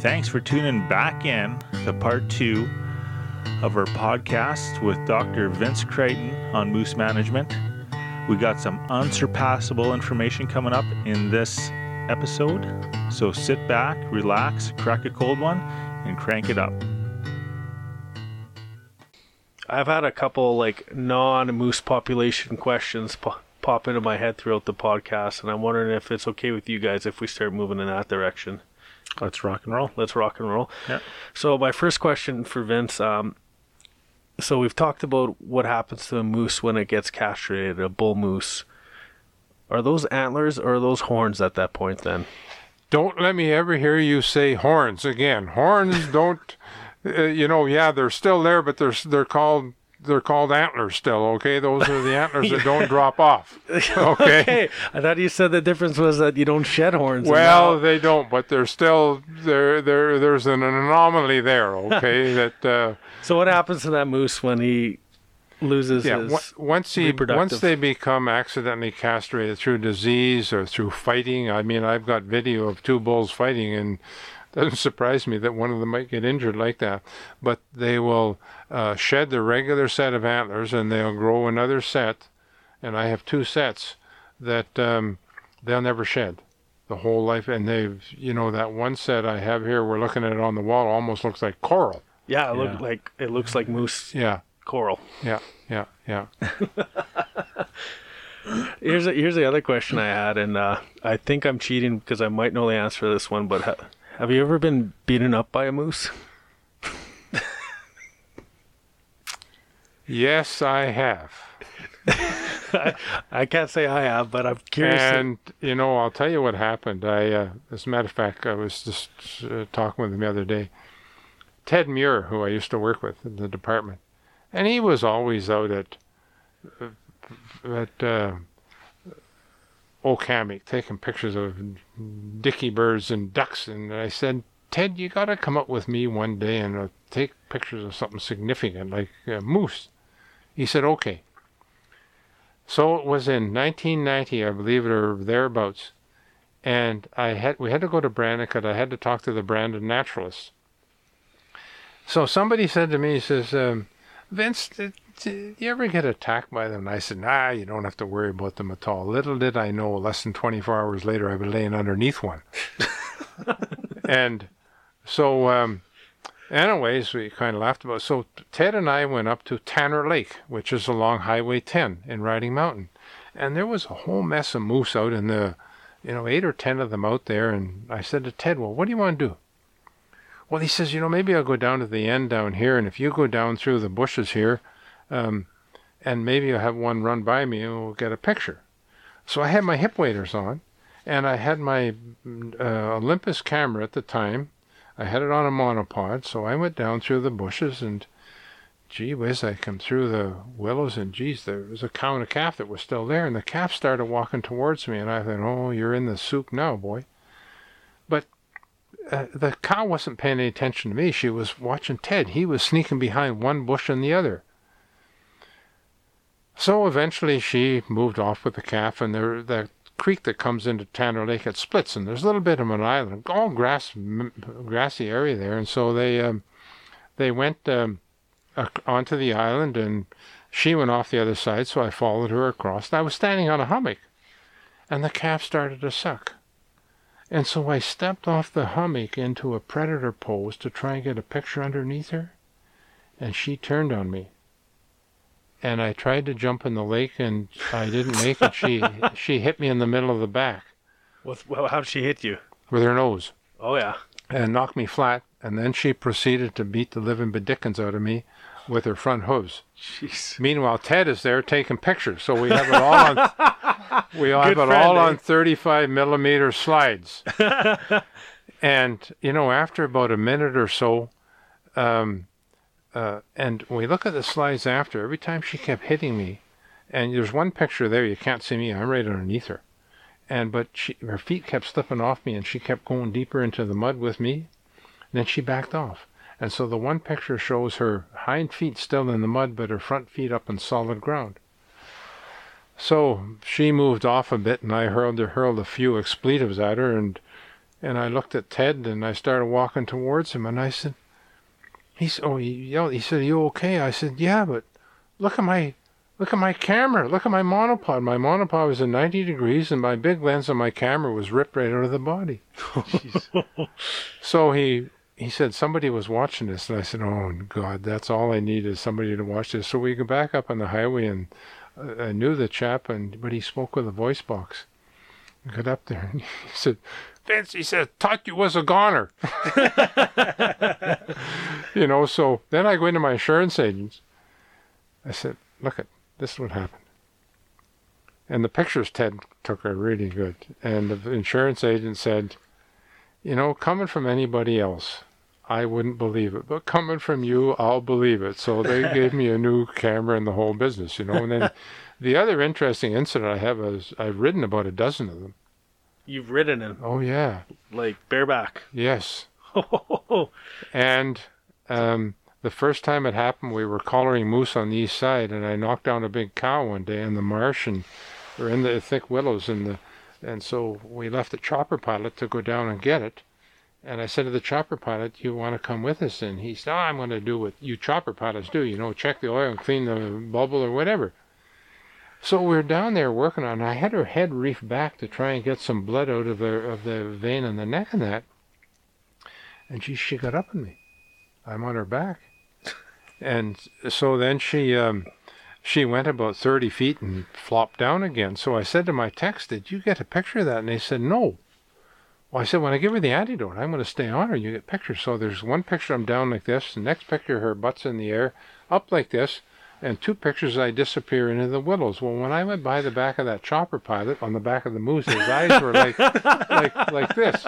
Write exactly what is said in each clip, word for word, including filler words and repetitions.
Thanks for tuning back in to part two of our podcast with Doctor Vince Creighton on moose management. We got some unsurpassable information coming up in this episode, so sit back, relax, crack a cold one, and crank it up. I've had a couple like non-moose population questions po- pop into my head throughout the podcast, and I'm wondering if it's okay with you guys if we start moving in that direction. Let's rock and roll. Let's rock and roll. Yeah. So my first question for Vince, um, so we've talked about what happens to a moose when it gets castrated, a bull moose. Are those antlers or are those horns at that point then? Don't let me ever hear you say horns again. Horns don't, uh, you know, yeah, they're still there, but they're they're called they're called antlers still. Okay, those are the antlers that don't drop off. Okay. Okay. I thought you said the difference was that you don't shed horns. Well, now... they don't, but they're still there. There, there's an anomaly there. Okay, that. Uh, so what happens to that moose when he loses yeah, his w- once he reproductive... once they become accidentally castrated through disease or through fighting? I mean, I've got video of two bulls fighting, and it doesn't surprise me that one of them might get injured like that. But they will uh, shed their regular set of antlers, and they'll grow another set. And I have two sets that um, they'll never shed the whole life. And they've, you know, that one set I have here, we're looking at it on the wall, almost looks like coral. Yeah, it Yeah. look like it looks like moose Yeah, coral. yeah, yeah, yeah. Here's a, here's the other question I had, and uh, I think I'm cheating because I might know the answer to this one. But ha- have you ever been beaten up by a moose? Yes, I have. I, I can't say I have, but I'm curious. And, you know, I'll tell you what happened. I, uh, as a matter of fact, I was just uh, talking with him the other day. Ted Muir, who I used to work with in the department, and he was always out at uh, at uh, Okamic taking pictures of dicky birds and ducks. And I said, Ted, you got to come up with me one day and uh, take pictures of something significant like uh, moose. He said, okay. So it was in nineteen ninety, I believe it, or thereabouts. And I had we had to go to Brandon because I had to talk to the Brandon naturalists. So somebody said to me, he says, um, Vince, did, did you ever get attacked by them? And I said, nah, you don't have to worry about them at all. Little did I know, less than twenty-four hours later, I was laying underneath one. And so, um, anyways, we kind of laughed about it. So Ted and I went up to Tanner Lake, which is along Highway ten in Riding Mountain. And there was a whole mess of moose out in the, you know, eight or ten of them out there. And I said to Ted, well, what do you want to do? Well, he says, you know, maybe I'll go down to the end down here, and if you go down through the bushes here, um, and maybe you'll have one run by me and we'll get a picture. So I had my hip waders on, and I had my uh, Olympus camera at the time. I had it on a monopod, so I went down through the bushes, and gee whiz, I come through the willows, and geez, there was a cow and a calf that was still there, and the calf started walking towards me, and I thought, oh, you're in the soup now, boy. But Uh, the cow wasn't paying any attention to me. She was watching Ted. He was sneaking behind one bush and the other. So eventually she moved off with the calf, and there, the creek that comes into Tanner Lake, it splits, and there's a little bit of an island, all grass, m- grassy area there. And so they um, they went um, uh, onto the island, and she went off the other side, so I followed her across. And I was standing on a hummock, and the calf started to suck. And so I stepped off the hummock into a predator pose to try and get a picture underneath her, and she turned on me. And I tried to jump in the lake, and I didn't make it. She she hit me in the middle of the back. With, well, how'd she hit you? With her nose. Oh, yeah. And knocked me flat, and then she proceeded to beat the living bedickens out of me with her front hooves. Jeez. Meanwhile, Ted is there taking pictures, so we have it all on... We all have it friend, all eh? on thirty-five millimeter slides. And, you know, after about a minute or so, um, uh, and we look at the slides after, every time she kept hitting me, and there's one picture there, you can't see me, I'm right underneath her. And, but she, her feet kept slipping off me, and she kept going deeper into the mud with me, and then she backed off. And so the one picture shows her hind feet still in the mud, but her front feet up on solid ground. So she moved off a bit, and I hurled, hurled a few expletives at her, and And I looked at Ted, and I started walking towards him, and I said, he's, oh, he yelled, he said, "Are you okay?" I said, "Yeah, but look at my, look at my camera, look at my monopod. My monopod was at ninety degrees, and my big lens on my camera was ripped right out of the body." So he, he said, "Somebody was watching this." And I said, "Oh, God, that's all I need is somebody to watch this." So we go back up on the highway, and uh, I knew the chap, and but he spoke with a voice box. I got up there, and he said, "Vince," he said, "thought you was a goner." You know, so then I go into my insurance agents. I said, "Look, at this is what happened." And the pictures Ted took are really good. And the insurance agent said, "You know, coming from anybody else, I wouldn't believe it. But coming from you, I'll believe it." So they gave me a new camera in the whole business, you know. And then the other interesting incident I have is I've ridden about a dozen of them. You've ridden him? Oh, yeah. Like bareback? Yes. And um, the first time it happened, we were collaring moose on the east side, and I knocked down a big cow one day in the marsh, and we're in the thick willows, and the and so we left the chopper pilot to go down and get it. And I said to the chopper pilot, "You want to come with us?" And he said, "Oh, I'm going to do what you chopper pilots do, you know, check the oil and clean the bubble or whatever." So we were down there working on it. I had her head reefed back to try and get some blood out of the of the vein in the neck and that. And she she got up on me. I'm on her back. And so then she um, she went about thirty feet and flopped down again. So I said to my techs, "Did you get a picture of that?" And they said, "No." Well, I said, "When I give her the antidote, I'm going to stay on her. You get pictures." So there's one picture I'm down like this. The next picture, her butt's in the air, up like this. And two pictures, I disappear into the willows. Well, when I went by the back of that chopper pilot, on the back of the moose, his eyes were like, like, like this.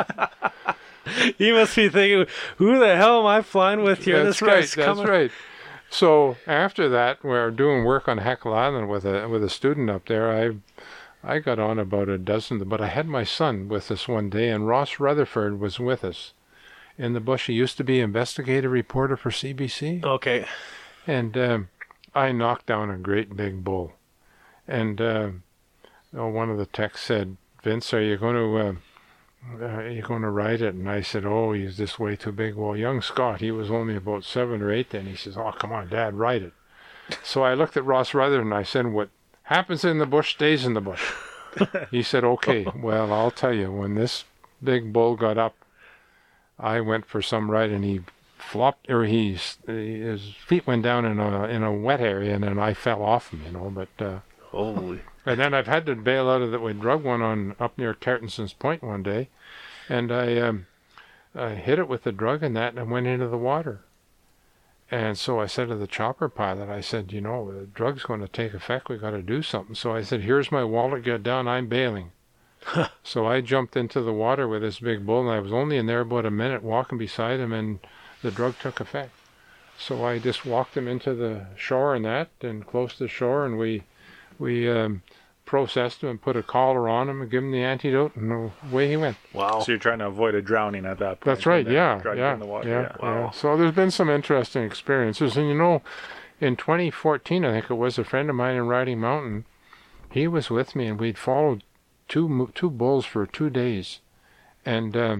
He must be thinking, "Who the hell am I flying with here?" That's This right. guy's That's coming. right. So after that, we're doing work on Heckle Island with a with a student up there. I I got on about a dozen, but I had my son with us one day, and Ross Rutherford was with us in the bush. He used to be investigative reporter for C B C. Okay. And um, I knocked down a great big bull. And uh, oh, one of the techs said, "Vince, are you going to uh, are you going to ride it?" And I said, "Oh, he's this way too big." Well, young Scott, he was only about seven or eight then. He says, "Oh, come on, Dad, ride it." So I looked at Ross Rutherford and I said, "What happens in the bush stays in the bush." He said, "Okay, well, I'll tell you, when this big bull got up, I went for some ride, and he flopped, or he, his feet went down in a in a wet area, and then I fell off him, you know, but... Uh, Holy. And then I've had to bail out of it. We drug one on up near Tartonson's Point one day, and I, um, I hit it with the drug and that, and went into the water. And so I said to the chopper pilot, I said, "You know, the drug's going to take effect. We got to do something." So I said, "Here's my wallet. Get down. I'm bailing." So I jumped into the water with this big bull, and I was only in there about a minute walking beside him, and the drug took effect. So I just walked him into the shore and that, and close to the shore, and we we um, processed him and put a collar on him and give him the antidote, and away he went. Wow. So you're trying to avoid a drowning at that point. That's right, and then yeah, drug yeah, in the water. yeah, yeah. yeah. So there's been some interesting experiences, and you know, in twenty fourteen, I think it was, a friend of mine in Riding Mountain, he was with me, and we'd followed two mo- two bulls for two days, and um,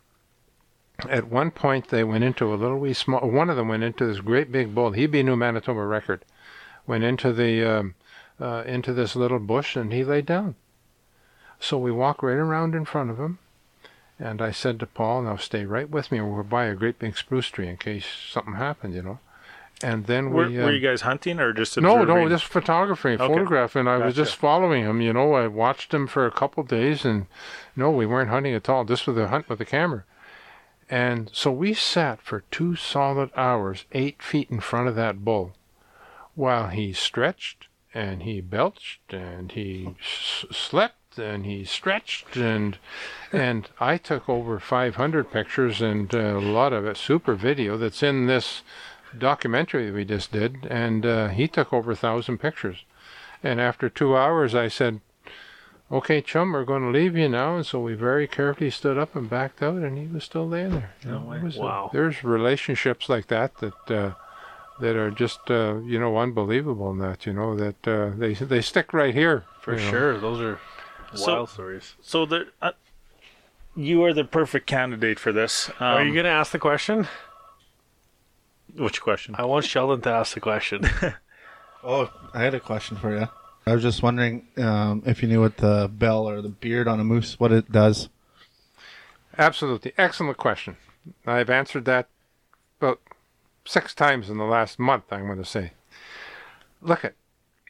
at one point they went into a little wee small. One of them went into this great big bull. He'd be a new Manitoba record. Went into the um, uh, into this little bush, and he laid down. So we walked right around in front of him, and I said to Paul, "Now stay right with me. We're by a great big spruce tree in case something happened, you know." And then Were, we... were um, you guys hunting or just no, observing? no, just photographing, Okay. photographing. I was Gotcha. just following him, you know. I watched him for a couple days, and no, we weren't hunting at all, just with a hunt with the camera. And so we sat for two solid hours, eight feet in front of that bull, while he stretched, and he belched, and he s- slept, and he stretched, and and I took over five hundred pictures, and uh, a lot of it super video that's in this documentary we just did, and uh, he took over a thousand pictures. And after two hours, I said, "Okay, chum, we're going to leave you now." And so we very carefully stood up and backed out, and he was still laying there. You No know, way. it was a- Wow. there's relationships like that that uh, that are just uh, you know, unbelievable. In that, you know, that uh, they they stick right here For you know. sure. Those are So- wild stories. So there, uh, you are the perfect candidate for this. Um, Are you going to ask the question? Which question? I want Sheldon to ask the question. Oh, I had a question for you. I was just wondering um, if you knew what the bell or the beard on a moose, what it does. Absolutely. Excellent question. I've answered that about six times in the last month, I'm going to say. Look at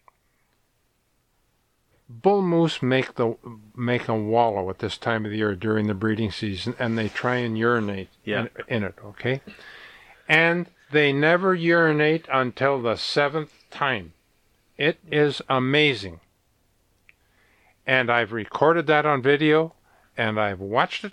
bull moose make the make a wallow at this time of the year during the breeding season, and they try and urinate Yeah. in, in it, okay? And they never urinate until the seventh time. It is amazing. And I've recorded that on video, and I've watched it,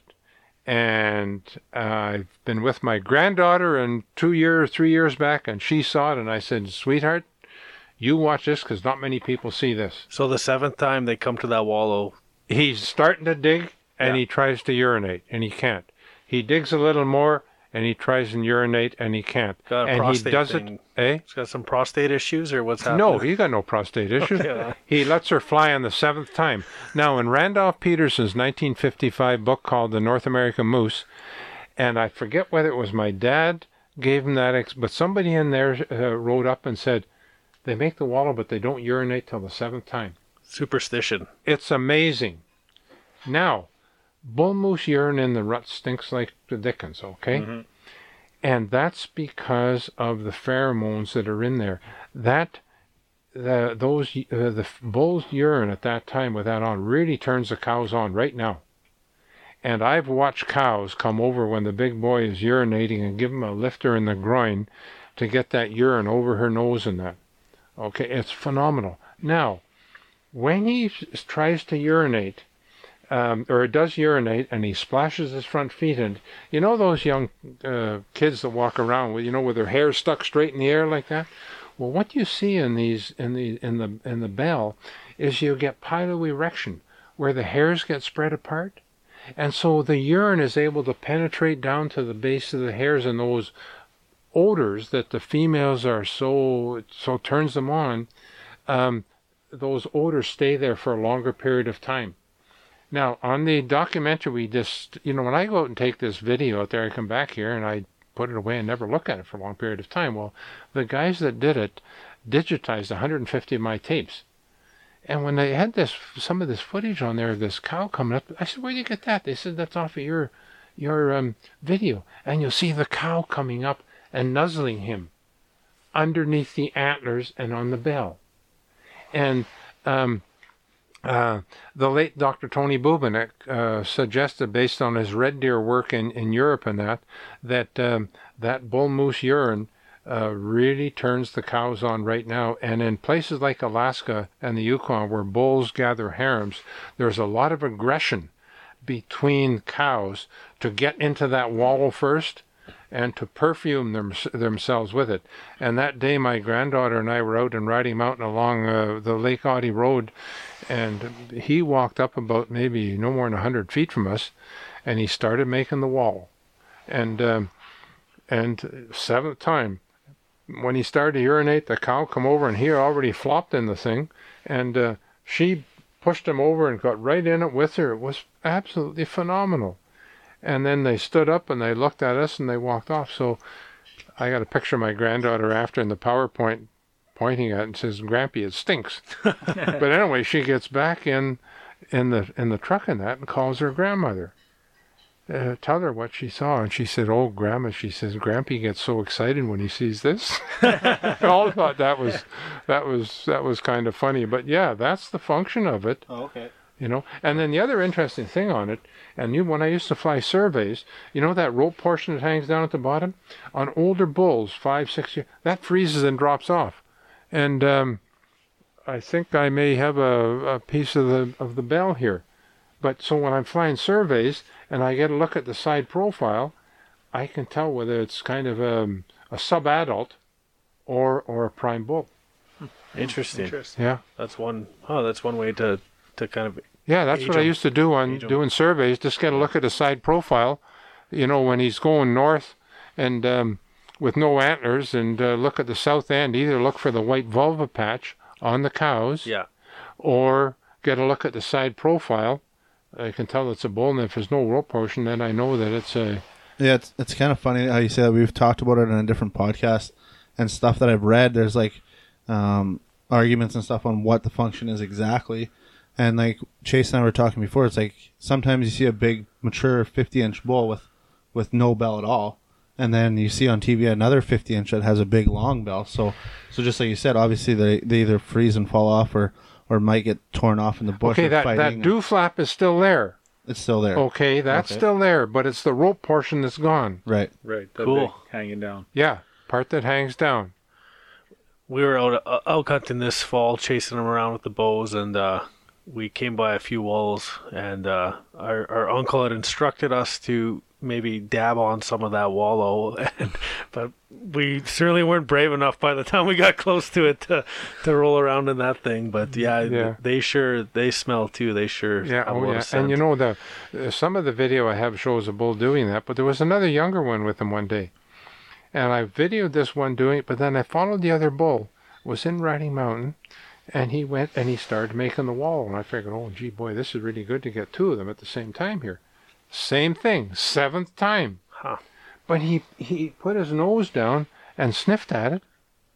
and uh, I've been with my granddaughter and two years, three years back, and she saw it, and I said, sweetheart, you watch this because not many people see this. So the seventh time they come to that wallow. He's starting to dig, and Yeah. he tries to urinate, and he can't. He digs a little more, and he tries and urinate, and he can't. Got a and he prostate does thing. it, eh? He's got some prostate issues, or what's happening? No, he got no prostate issues. Okay. He lets her fly on the seventh time. Now, in Randolph Peterson's nineteen fifty-five book called The North American Moose, and I forget whether it was my dad gave him that, ex- but somebody in there uh, wrote up and said, they make the wallow, but they don't urinate till the seventh time. Superstition. It's amazing. Now, bull moose urine in the rut stinks like the dickens, okay? Mm-hmm. And that's because of the pheromones that are in there. That the those uh, the bull's urine at that time with that on really turns the cows on right now. And I've watched cows come over when the big boy is urinating and give him a lifter in the groin to get that urine over her nose and that. Okay, it's phenomenal. Now, when he s- tries to urinate, Um, or does urinate, and he splashes his front feet in. You know those young uh, kids that walk around with, you know, with their hair stuck straight in the air like that? Well, what you see in these in the in the in the bell is you get piloerection, where the hairs get spread apart, and so the urine is able to penetrate down to the base of the hairs, and those odors that the females are so so turns them on. Um, those odors stay there for a longer period of time. Now, on the documentary, we just, you know, when I go out and take this video out there, I come back here and I put it away and never look at it for a long period of time. Well, the guys that did it digitized one hundred fifty of my tapes. And when they had this, some of this footage on there of this cow coming up, I said, where did you get that? They said, that's off of your, your um, video. And you'll see the cow coming up and nuzzling him underneath the antlers and on the bell. And, um, Uh, the late Doctor Tony Bubenik uh, suggested, based on his red deer work in, in Europe and that, that um, that bull moose urine uh, really turns the cows on right now. And in places like Alaska and the Yukon, where bulls gather harems, there's a lot of aggression between cows to get into that wallow first and to perfume them, themselves with it. And that day, my granddaughter and I were out in Riding Mountain along uh, the Lake Audie Road, and he walked up about maybe no more than one hundred feet from us, and he started making the wall. And um, and seventh time, when he started to urinate, the cow come over, and he already flopped in the thing, and uh, she pushed him over and got right in it with her. It was absolutely phenomenal. And then they stood up and they looked at us and they walked off. So I got a picture of my granddaughter after in the PowerPoint pointing at it and says, Grampy, it stinks. But anyway, she gets back in in the in the truck and that and calls her grandmother. Uh, tell her what she saw. And she said, oh, Grandma, she says, Grampy gets so excited when he sees this. I all thought that was that was that was kind of funny. But yeah, that's the function of it. Oh, okay. You know, and then the other interesting thing on it, and you, when I used to fly surveys, you know that rope portion that hangs down at the bottom? On older bulls, five, six years, that freezes and drops off. And um, I think I may have a, a piece of the of the bell here. But so when I'm flying surveys and I get a look at the side profile, I can tell whether it's kind of a, a sub-adult or or a prime bull. Interesting. Interesting. Yeah. That's one. Oh, that's one way to to kind of. Yeah, that's Age what I 'em. used to do on Age 'em. doing surveys. Just get a look at the side profile, you know, when he's going north and um, with no antlers, and uh, look at the south end. Either look for the white vulva patch on the cows, Yeah. or get a look at the side profile I can tell it's a bull, and if there's no rope portion, then I know that it's a. Yeah, it's it's kind of funny how you say that. We've talked about it in a different podcast and stuff that I've read. There's like um, arguments and stuff on what the function is exactly. And like Chase and I were talking before, it's like sometimes you see a big, mature fifty-inch bull with, with no bell at all. And then you see on T V another fifty-inch that has a big, long bell. So so just like you said, obviously they, they either freeze and fall off or, or might get torn off in the bush. Okay, that, that dew flap is still there. It's still there. Okay, that's Okay. still there, but it's the rope portion that's gone. Right. Right. That Cool. big hanging down. Yeah, part that hangs down. We were out uh, elk hunting this fall, chasing them around with the bows, and uh, we came by a few walls, and uh, our, our uncle had instructed us to maybe dab on some of that wallow, and, but we certainly weren't brave enough by the time we got close to it to, to roll around in that thing. But yeah, Yeah. they sure, they smell too. They sure Yeah, have a oh lot yeah. of scent. And you know, the uh, some of the video I have shows a bull doing that, but there was another younger one with him one day. And I videoed this one doing it, but then I followed the other bull, was in Riding Mountain, and he went and he started making the wall. And I figured, oh, gee, boy, this is really good to get two of them at the same time here. Same thing, seventh time. Huh. But he, he put his nose down and sniffed at it,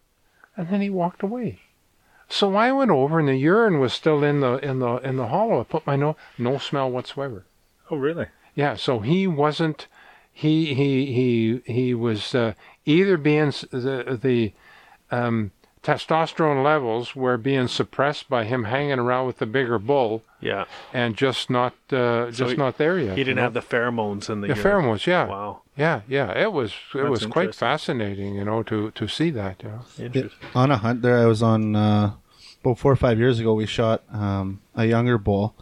and then he walked away. So I went over, and the urine was still in the in the in the hollow. I put my nose, no smell whatsoever. Oh, really? Yeah, so he wasn't. He he he he was uh, either being s- the the um, testosterone levels were being suppressed by him hanging around with the bigger bull, yeah, and just not uh, just he- not there yet. he didn't you know? have the pheromones in the the urine. pheromones. Yeah, Wow, yeah, yeah. It was it That's was quite interesting. fascinating, you know, to to see that. You know? interesting. On a hunt there, I was on uh, about four or five years ago. We shot um, a younger bull.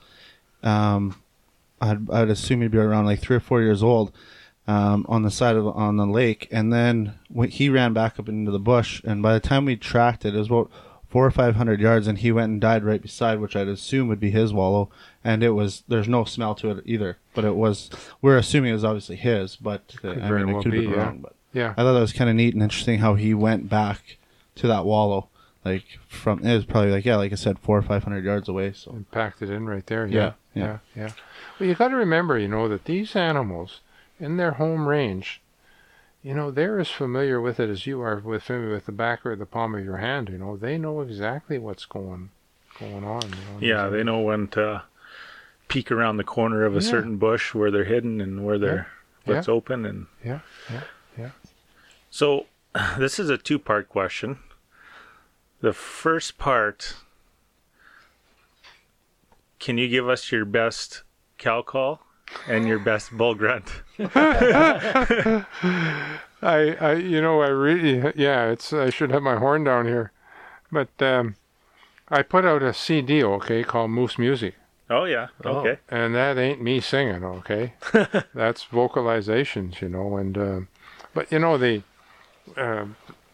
Um, I'd, I'd assume he'd be around like three or four years old. Um, on the side of on the lake, and then when he ran back up into the bush, and by the time we tracked it, it was about four or five hundred yards, and he went and died right beside, which I'd assume would be his wallow, and it was there's no smell to it either, but it was we're assuming it was obviously his, but uh, Could I very mean it well could be, be yeah. wrong, but Yeah, I thought that was kind of neat and interesting how he went back to that wallow, like from it was probably like yeah, like I said, four or five hundred yards away. So and packed it in right there. Yeah, Yeah, yeah. yeah, yeah. Well, you got to remember, you know, that these animals in their home range, you know, they're as familiar with it as you are with familiar with the back or the palm of your hand. You know, they know exactly what's going going on. You know, Yeah, they know when to peek around the corner of a Yeah. certain bush where they're hidden and where they're Yeah. what's open. And Yeah, yeah, yeah. so, this is a two-part question. The first part, can you give us your best cow call and your best bull grunt? I, I, you know, I really, yeah, it's. I should have my horn down here, but um, I put out a C D, okay, called Moose Music. Oh yeah, okay. And that ain't me singing, okay? That's vocalizations, you know. And uh, but you know the. Uh,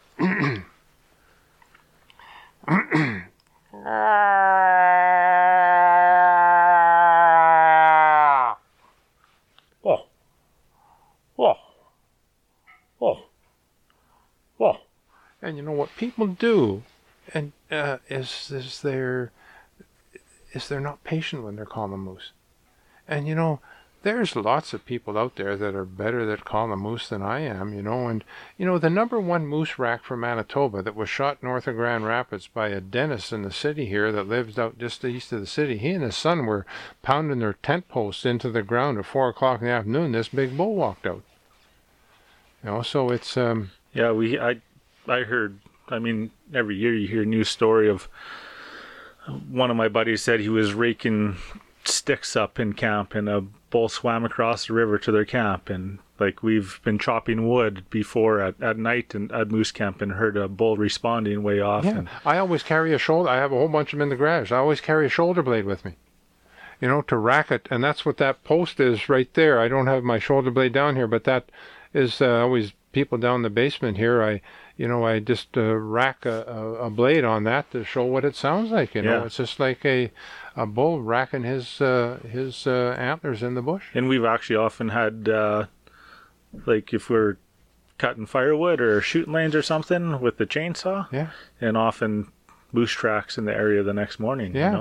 Oh, oh, oh, oh. and you know what people do, and uh, is is they're is they're not patient when they're calling them moose. And you know, there's lots of people out there that are better at calling them moose than I am, you know. And you know, the number one moose rack from Manitoba that was shot north of Grand Rapids by a dentist in the city here that lives out just east of the city. He and his son were pounding their tent posts into the ground at four o'clock in the afternoon. This big bull walked out. You know, so it's um. Yeah, we I I heard. I mean, every year you hear a news story of one of my buddies said he was raking sticks up in camp and a bull swam across the river to their camp, and like we've been chopping wood before at, at night and at moose camp and heard a bull responding way off. Yeah, And, I always carry a shoulder. I have a whole bunch of them in the garage. I always carry a shoulder blade with me, you know, to rack it. And that's what that post is right there. I don't have my shoulder blade down here, but that is uh, always people down in the basement here. I, you know, I just uh, rack a, a, a blade on that to show what it sounds like. You know, Yeah. it's just like a, a bull racking his uh, his uh, antlers in the bush. and we've actually often had uh, like if we're cutting firewood or shooting lanes or something with the chainsaw, Yeah, and often moose tracks in the area the next morning. Yeah. You know?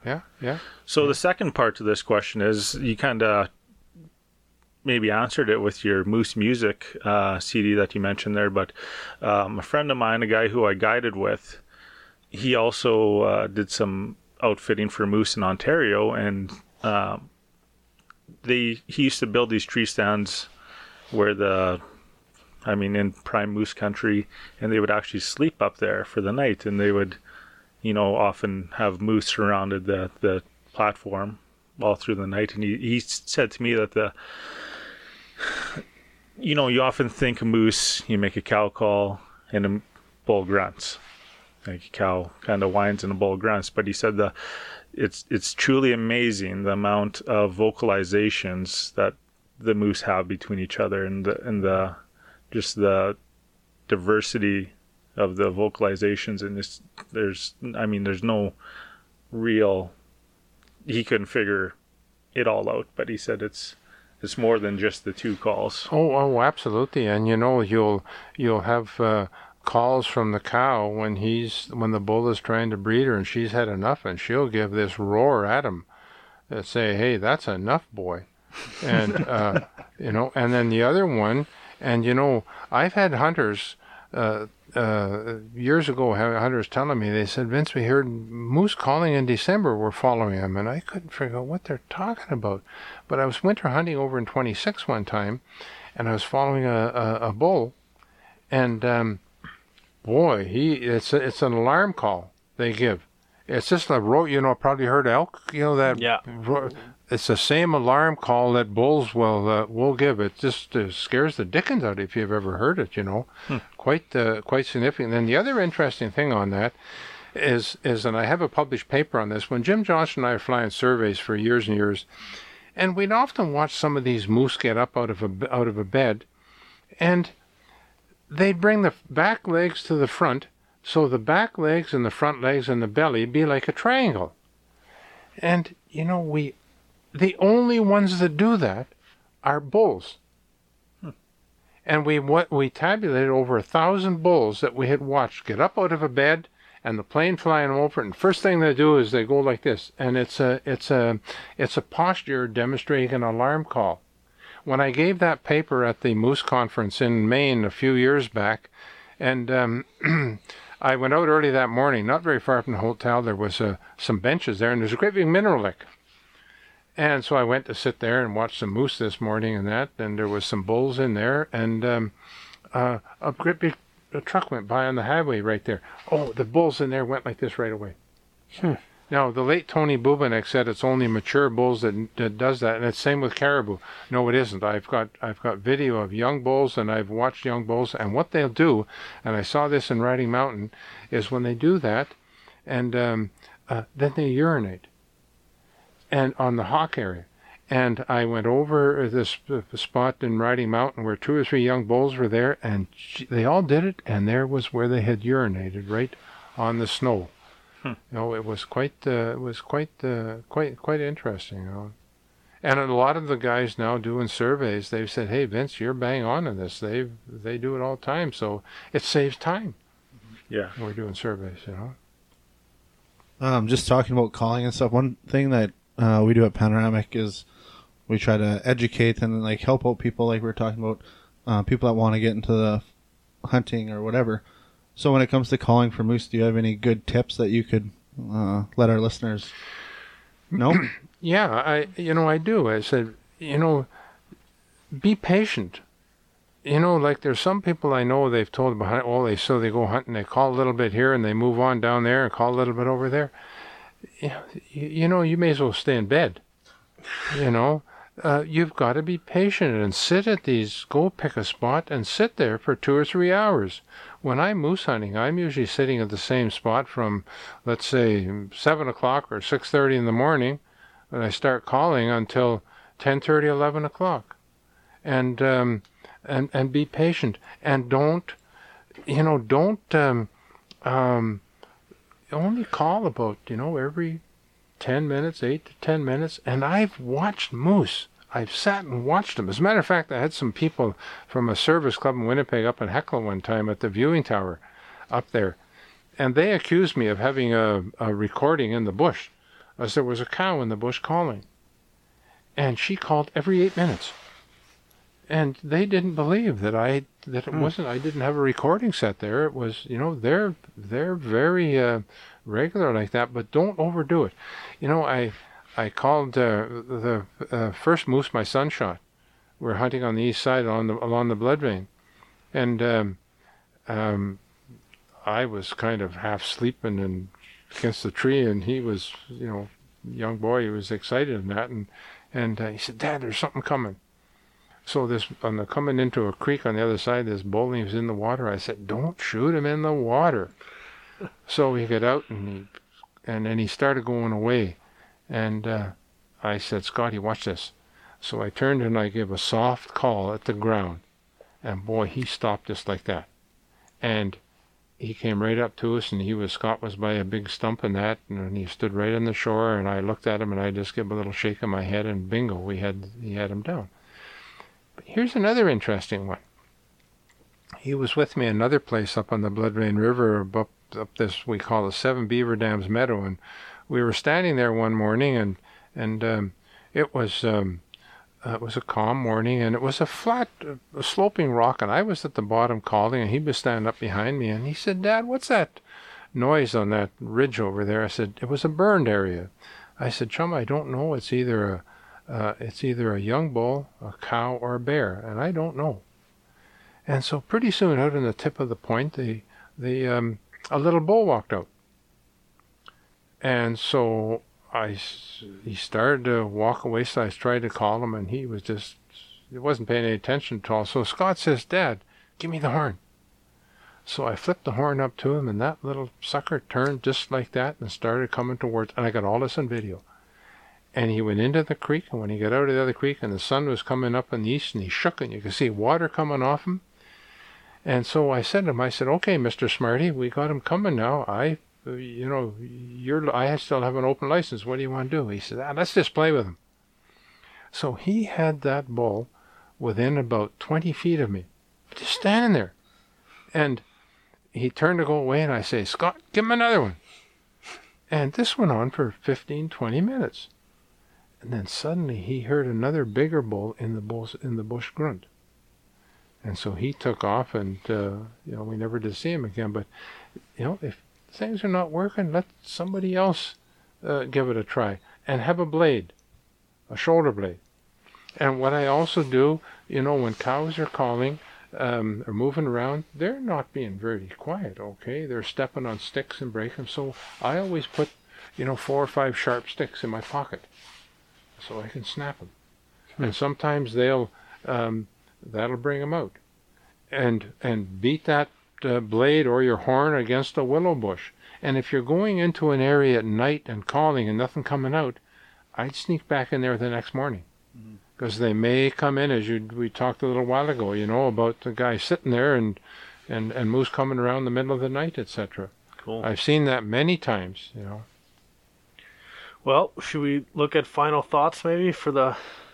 yeah, yeah. So yeah. the second part to this question is you kind of maybe answered it with your Moose Music uh, C D that you mentioned there, but um, a friend of mine, a guy who I guided with, he also uh, did some outfitting for moose in Ontario, and um, they he used to build these tree stands where the I mean in prime moose country, and they would actually sleep up there for the night, and they would, you know, often have moose surrounded the the platform all through the night. And he, he said to me that the you know, you often think a moose, you make a cow call and a bull grunts. Like a cow kind of whines and a bull grunts. But he said the it's it's truly amazing the amount of vocalizations that the moose have between each other, and the and the just the diversity of the vocalizations. And this there's I mean there's no real he couldn't figure it all out, but he said it's it's more than just the two calls. Oh, oh, absolutely. And you know, you'll you'll have uh, calls from the cow when he's when the bull is trying to breed her, and she's had enough, and she'll give this roar at him, and say, "Hey, that's enough, boy," and uh, you know. And then the other one, and you know, I've had hunters uh, uh, years ago, had hunters telling me, they said, "Vince, we heard moose calling in December. We're following them," and I couldn't figure out what they're talking about. But I was winter hunting over in twenty-six one time, and I was following a, a, a bull, and um, boy, he it's a, it's an alarm call they give. It's just a ro you know, probably heard elk, you know that. Yeah. Ro it's the same alarm call that bulls will uh, will give. It just uh, scares the dickens out if you've ever heard it. You know, hmm. quite uh, quite significant. And the other interesting thing on that is is, and I have a published paper on this. When Jim Johnson and I were flying surveys for years and years, and we'd often watch some of these moose get up out of a out of a bed, and they'd bring the back legs to the front, so the back legs and the front legs and the belly be like a triangle. And you know, we the only ones that do that are bulls. Hmm. And we what we tabulated over a thousand bulls that we had watched get up out of a bed, and the plane flying over it, and first thing they do is they go like this, and it's a it's a it's a posture demonstrating an alarm call. When I gave that paper at the Moose Conference in Maine a few years back, and um, I went out early that morning, not very far from the hotel. There was uh, some benches there, and there's a great big mineral lick. And so I went to sit there and watch some moose this morning and that, and there was some bulls in there, and um, uh, a great big a truck went by on the highway right there. Oh, the bulls in there went like this right away. Hmm. Now, the late Tony Bubanek said it's only mature bulls that, that does that, and it's same with caribou. No, it isn't. I've got I've got video of young bulls, and I've watched young bulls, and what they'll do, and I saw this in Riding Mountain, is when they do that, and um, uh, then they urinate, and on the hock area. And I went over this uh, spot in Riding Mountain where two or three young bulls were there, and they all did it, and there was where they had urinated, right on the snow. Hmm. You know, it was quite, uh, it was quite, uh, quite, quite interesting. You know, and a lot of the guys now doing surveys, they've said, "Hey, Vince, you're bang on in this. They they do it all the time, so it saves time." Yeah, when we're doing surveys, you know. Um, just talking about calling and stuff. One thing that uh, we do at Panoramic is we try to educate and like help out people, like we were talking about, uh, people that want to get into the hunting or whatever. So when it comes to calling for moose, do you have any good tips that you could uh, let our listeners know? Yeah, I you know I do. I said, you know, be patient. You know, like there's some people I know they've told behind, oh, they so they go hunting, they call a little bit here and they move on down there and call a little bit over there. You, you know, you may as well stay in bed. You know, uh, you've got to be patient and sit at these. Go pick a spot and sit there for two or three hours. When I'm moose hunting, I'm usually sitting at the same spot from, let's say, seven o'clock or six thirty in the morning, and I start calling until ten thirty, eleven o'clock, and um, and and be patient and don't, you know, don't um, um, only call about, you know, every ten minutes, eight to ten minutes, and I've watched moose. I've sat and watched them. As a matter of fact, I had some people from a service club in Winnipeg up in Hecla one time at the viewing tower up there, and they accused me of having a, a recording in the bush was there was a cow in the bush calling. And she called every eight minutes. And they didn't believe that I that it Hmm. wasn't. I didn't have a recording set there. It was, you know, they're they're very uh, regular like that, but don't overdo it. You know, I I called uh, the uh, first moose my son shot. We're hunting on the east side along the along the blood vein, and um, um, I was kind of half sleeping and against the tree, and he was, you know, young boy. He was excited in that, and and uh, he said, "Dad, there's something coming." So this, on the coming into a creek on the other side, this bull, he was in the water. I said, "Don't shoot him in the water." So he got out and he, and then he started going away, and uh, I said, "Scotty, watch this." So I turned and I gave a soft call at the ground, and boy, he stopped just like that, and he came right up to us, and he was Scott was by a big stump and that, and he stood right on the shore, and I looked at him and I just gave a little shake of my head, and bingo, we had he had him down. Here's another interesting one. He was with me another place up on the Blood Vein River, up, up this we call the Seven Beaver Dams Meadow, and we were standing there one morning, and and um, it was um, uh, it was a calm morning, and it was a flat, uh, a sloping rock, and I was at the bottom calling, and he was standing up behind me, and he said, "Dad, what's that noise on that ridge over there?" I said, "It was a burned area." I said, "Chum, I don't know. It's either a Uh, it's either a young bull, a cow, or a bear, and I don't know." And so pretty soon, out on the tip of the point, the the um, a little bull walked out. And so I, he started to walk away, so I tried to call him, and he was just, he wasn't paying any attention at all. So Scott says, "Dad, give me the horn." So I flipped the horn up to him, and that little sucker turned just like that and started coming towards, and I got all this on video. And he went into the creek, and when he got out of the other creek and the sun was coming up in the east, and he shook, and you could see water coming off him. And so I said to him, I said, "Okay, Mister Smarty, we got him coming now. I, uh, you know, you're, I still have an open license. What do you want to do?" He said, ah, "Let's just play with him." So he had that bull within about twenty feet of me, just standing there. And he turned to go away, and I say, "Scott, give him another one." And this went on for fifteen, twenty minutes. And then suddenly he heard another bigger bull in the bush, in the bush grunt. And so he took off, and, uh, you know, we never did see him again. But, you know, if things are not working, let somebody else uh, give it a try. And have a blade, a shoulder blade. And what I also do, you know, when cows are calling um, or moving around, they're not being very quiet, okay? They're stepping on sticks and breaking them. So I always put, you know, four or five sharp sticks in my pocket, so I can snap them. Hmm. And sometimes they'll, um, that'll bring them out. And and beat that uh, blade or your horn against a willow bush. And if you're going into an area at night and calling and nothing coming out, I'd sneak back in there the next morning. Because mm-hmm. they may come in, as you we talked a little while ago, you know, about the guy sitting there and, and, and moose coming around the middle of the night, et cetera. Cool. I've seen that many times, you know. Well, should we look at final thoughts maybe for the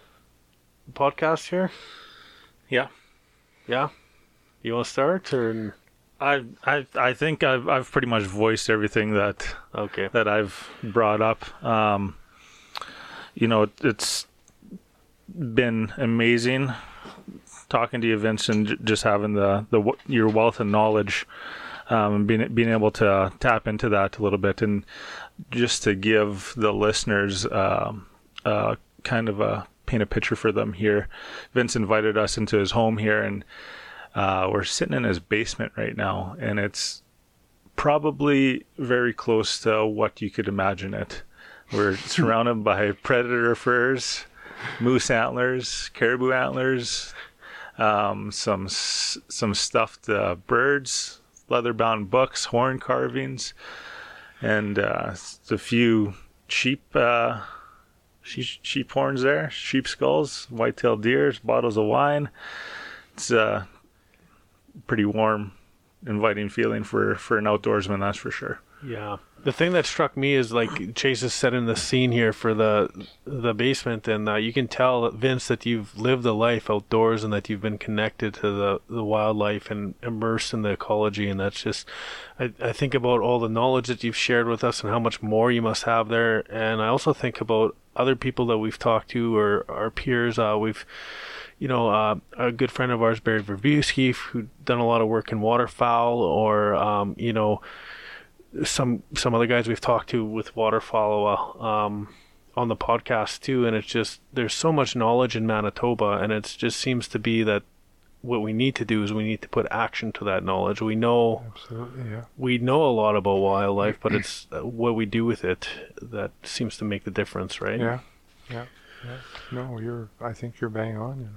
podcast here? Yeah. Yeah? You want to start, or? I I I think I've I've pretty much voiced everything that okay that I've brought up. Um, you know, it's been amazing talking to you, Vince, and j- just having the the your wealth of knowledge, um, and being being able to tap into that a little bit, and just to give the listeners um, uh, kind of a paint a picture for them here. Vince invited us into his home here, and uh, we're sitting in his basement right now, and it's probably very close to what you could imagine it. We're surrounded by predator furs, moose antlers, caribou antlers, um, some some stuffed uh, birds, leather-bound books, horn carvings, and uh, a few sheep, uh, sheep sheep horns there, sheep skulls, white-tailed deer, bottles of wine. It's a pretty warm, inviting feeling for, for an outdoorsman, that's for sure. Yeah. The thing that struck me is like Chase is setting the scene here for the the basement, and uh, you can tell, Vince, that you've lived a life outdoors and that you've been connected to the, the wildlife and immersed in the ecology. And that's just, I, I think about all the knowledge that you've shared with us and how much more you must have there. And I also think about other people that we've talked to, or our peers. Uh, we've You know, uh, a good friend of ours, Barry Verbuski, who done a lot of work in waterfowl, or um, you know, some some other guys we've talked to with waterfowl um, on the podcast too. And it's just, there's so much knowledge in Manitoba, and it just seems to be that what we need to do is we need to put action to that knowledge. We know, Absolutely, yeah. we know a lot about wildlife, but it's what we do with it that seems to make the difference, right? Yeah, yeah, yeah. No, you're. I think you're bang on. You know.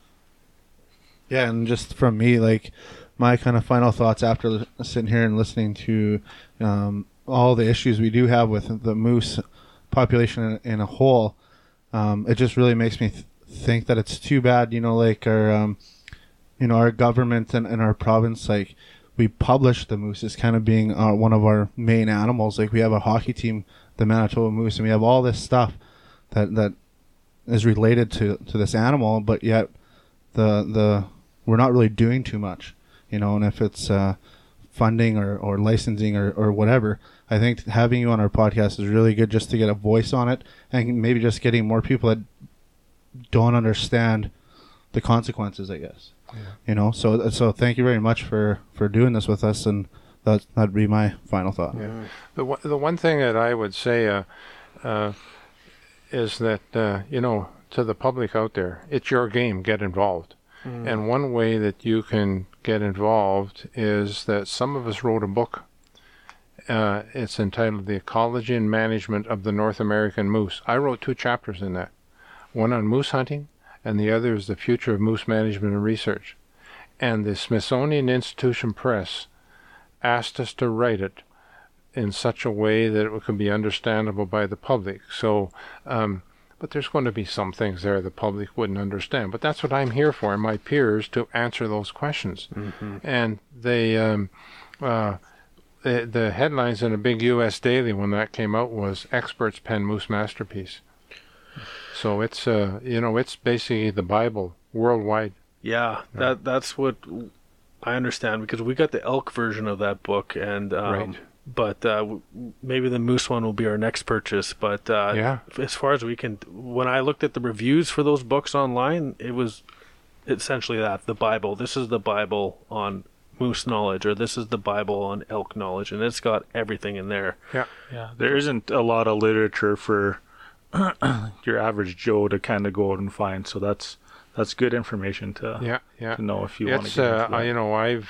Yeah, and just from me, like my kind of final thoughts after li- sitting here and listening to um, all the issues we do have with the moose population in, in a whole, um, it just really makes me th- think that it's too bad, you know, like our, um, you know, our government and, and our province, like we publish the moose as kind of being uh, one of our main animals. Like we have a hockey team, the Manitoba Moose, and we have all this stuff that that is related to, to this animal, but yet the the we're not really doing too much, you know. And if it's uh, funding or, or licensing or, or whatever, I think having you on our podcast is really good, just to get a voice on it, and maybe just getting more people that don't understand the consequences, I guess. Yeah. You know, so so thank you very much for, for doing this with us, and that that'd be my final thought. Yeah. The one- the one thing that I would say uh, uh, is that uh, you know, to the public out there, it's your game. Get involved. Mm. And one way that you can get involved is that some of us wrote a book. Uh, it's entitled The Ecology and Management of the North American Moose. I wrote two chapters in that. One on moose hunting, and the other is the future of moose management and research. And the Smithsonian Institution Press asked us to write it in such a way that it could be understandable by the public. So, um, but there's going to be some things there the public wouldn't understand. But that's what I'm here for, and my peers, to answer those questions. Mm-hmm. And they, um, uh, the, the headlines in a big U S daily when that came out was "Experts Pen Moose Masterpiece." So it's, uh, you know, it's basically the Bible worldwide. Yeah, that that's what I understand, because we got the elk version of that book, and um, Right. but uh, w- maybe the moose one will be our next purchase. But uh, Yeah. as far as we can, when I looked at the reviews for those books online, it was essentially that, the Bible. This is the Bible on moose knowledge, or this is the Bible on elk knowledge, and it's got everything in there. Yeah. Yeah, there isn't a lot of literature for your average Joe to kind of go out and find. So that's that's good information to Yeah, yeah. to know if you want to It's, get uh, into that. I- you know, I've,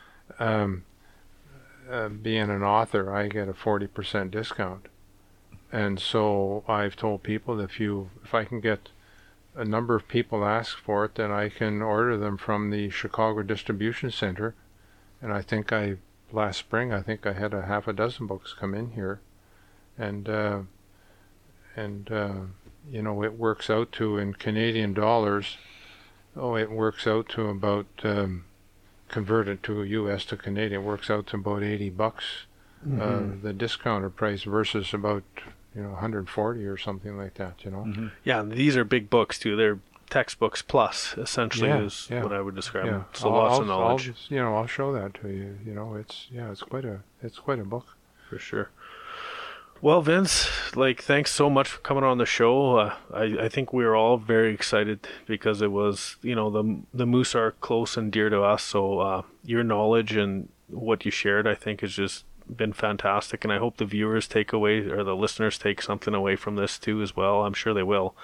um, uh, being an author, I get a forty percent discount. And so I've told people, if you, if I can get a number of people ask for it, then I can order them from the Chicago Distribution Center. And I think I, last spring, I think I had a half a dozen books come in here. And, uh, and, uh, you know, it works out to, in Canadian dollars, oh, it works out to about, um, converted to U S to Canadian, it works out to about eighty bucks, Mm-hmm. uh, the discounted price, versus about, you know, one hundred forty or something like that, you know. Mm-hmm. Yeah, and these are big books too. They're textbooks plus, essentially, Yeah, is yeah, what I would describe Yeah, them. So I'll- lots I'll- of knowledge. I'll just, you know, I'll show that to you. You know, it's yeah, it's quite a, it's quite a book. For sure. Well, Vince, like, thanks so much for coming on the show. Uh, I, I think we were all very excited because it was, you know, the the moose are close and dear to us. So uh, your knowledge and what you shared, I think, has just been fantastic. And I hope the viewers take away, or the listeners take something away from this too as well. I'm sure they will.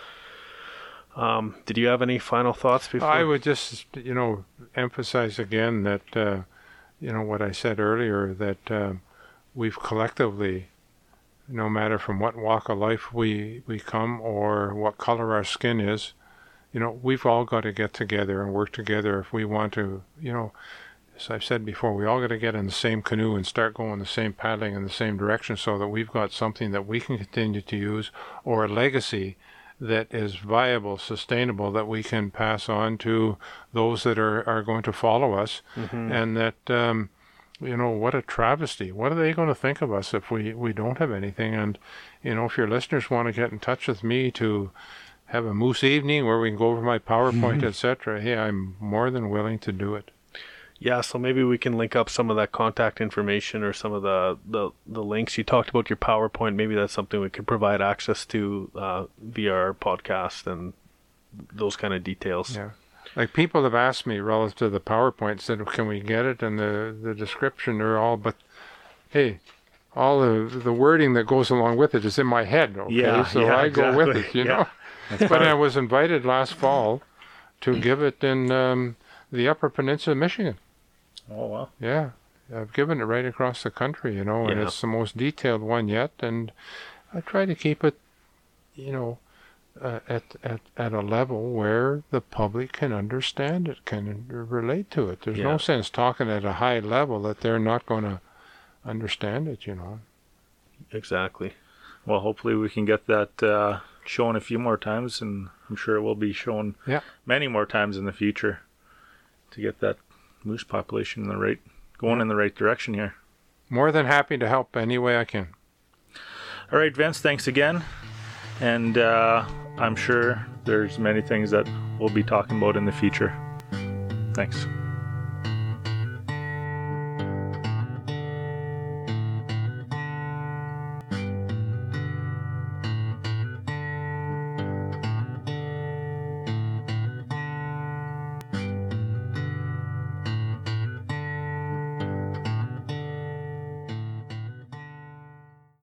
Um, did you have any final thoughts before? I would just, you know, emphasize again that, uh, you know, what I said earlier, that uh, we've collectively, no matter from what walk of life we, we come or what color our skin is, you know, we've all got to get together and work together if we want to, you know, as I've said before, we all got to get in the same canoe and start going the same paddling in the same direction, so that we've got something that we can continue to use, or a legacy that is viable, sustainable, that we can pass on to those that are, are going to follow us. Mm-hmm. And that, um, you know, what a travesty. What are they going to think of us if we, we don't have anything? And, you know, if your listeners want to get in touch with me to have a moose evening where we can go over my PowerPoint, et cetera, hey, I'm more than willing to do it. Yeah, so maybe we can link up some of that contact information or some of the, the, the links. You talked about your PowerPoint. Maybe that's something we could provide access to uh, via our podcast and those kind of details. Yeah. Like people have asked me relative to the PowerPoint, said, can we get it? And the, the description or all, but hey, all the the wording that goes along with it is in my head. Okay, Yeah, so yeah, I exactly. go with it, you Yeah. know. But I was invited last fall to give it in um, the Upper Peninsula, Michigan. Oh, wow. Yeah, I've given it right across the country, you know, and Yeah. it's the most detailed one yet. And I try to keep it, you know, uh, at, at at a level where the public can understand it, can relate to it. There's Yeah. no sense talking at a high level that they're not going to understand it, you know. Exactly. Well, hopefully we can get that uh, shown a few more times, and I'm sure it will be shown Yeah. many more times in the future to get that moose population in the right, going in the right direction here. More than happy to help any way I can. All right, Vince, thanks again. And uh, I'm sure there's many things that we'll be talking about in the future. Thanks.